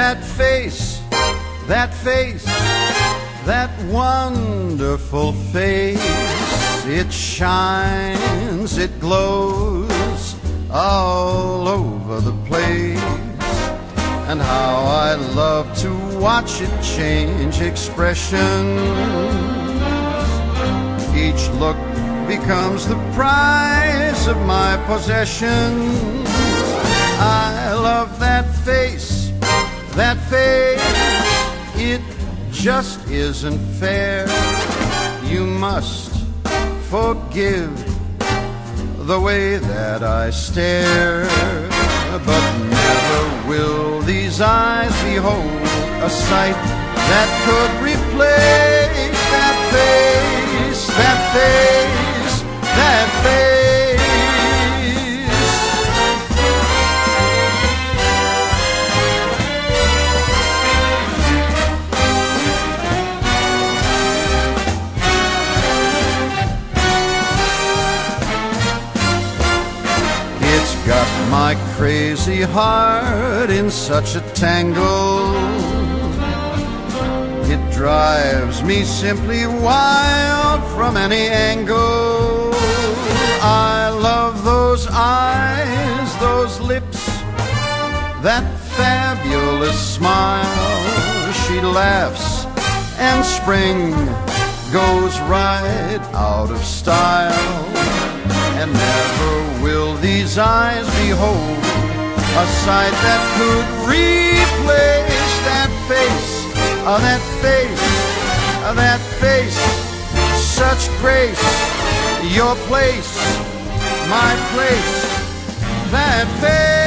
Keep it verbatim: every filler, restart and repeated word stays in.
that face, that face, that wonderful face. It shines, it glows all over the place. And how I love to watch it change expressions. Each look becomes the prize of my possessions. I love that face, that face. It just isn't fair. You must forgive the way that I stare. But never will these eyes behold a sight that could replace that face, that face, that face. It's got my crazy heart in such a tangle. It drives me simply wild from any angle. I love those eyes, those lips, that fabulous smile. She laughs and spring goes right out of style. And never will these eyes behold a sight that could replace that face, oh, that face, oh, that face. Such grace, your place, my place, that face.